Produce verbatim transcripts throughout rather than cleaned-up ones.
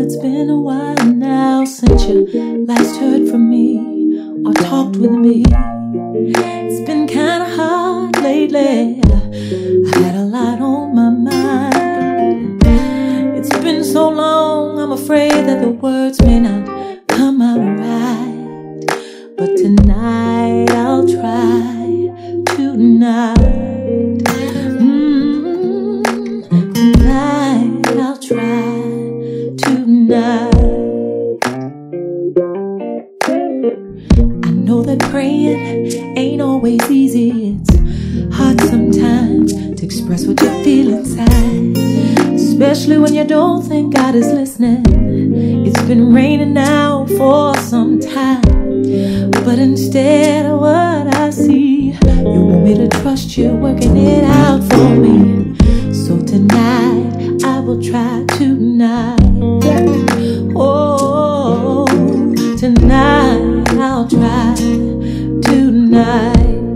it's been a while now since you last heard from me or talked with me. It's been kinda hard lately. I had a lot on my mind. It's been so long, I'm afraid that the words may not come out right. But tonight I'll try. Tonight, mm, tonight I'll try. Tonight, I know that praying ain't always easy. It's hard sometimes to express what you feel inside, especially when you don't think God is listening. It's been raining now for some time, but instead of what I see, you want me to trust you, working it out for me. So tonight I will try. Tonight, oh, tonight I'll try. Tonight,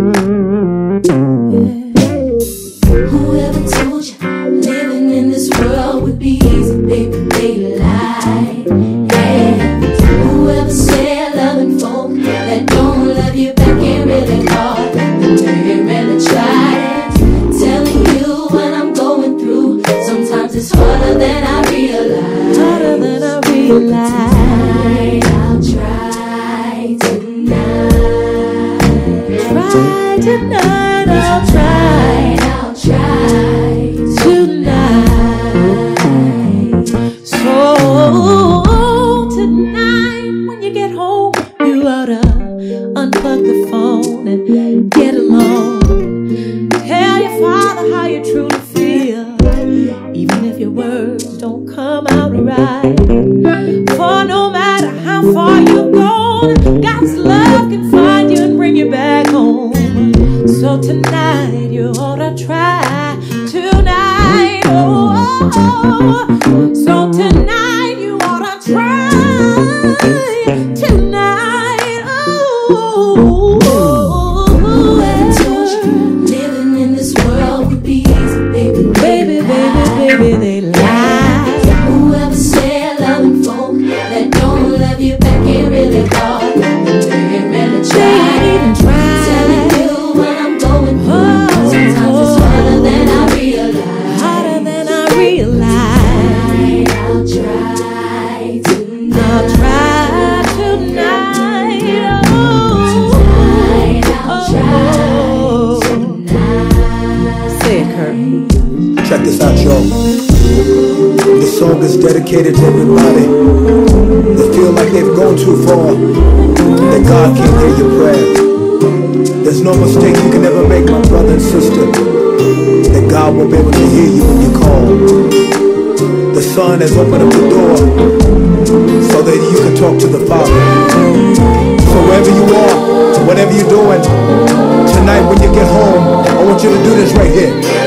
yeah. Whoever told you living in this world would be easy, baby, they lied. Yeah. Whoever said loving folk that don't love you back ain't really hard, they really tried. Telling you what I'm going through, sometimes it's harder than I realize. Harder than I realize. Tonight I'll try. Tonight, try tonight. I'll try. I'll try tonight. So tonight, when you get home, you ought to unplug the phone and get alone. Tell your father how you truly feel, even if your words don't come out right. For no matter how far you've gone, God's love can find you and bring you back home. So tonight you ought to try. Tonight, oh, oh, oh. So tonight you ought to try. Tonight, oh, oh, oh. Living in this world would be easy, baby, baby, baby, baby, they lie. Whoever said loving folk that don't love you back ain't really hard, they ain't really try. Telling you what I'm going through, sometimes it's harder than I realize. Harder than I realize. I'll try tonight. I'll try tonight. Oh, tonight I'll try tonight. Say it, Kurt. Check this out, y'all. This song is dedicated to everybody that feel like they've gone too far, that God can't hear your prayer. There's no mistake you can ever make, my brother and sister, that God won't be able to hear you when you call. The Son has opened up the door so that you can talk to the Father. So wherever you are, whatever you're doing, tonight when you get home, I want you to do this right here.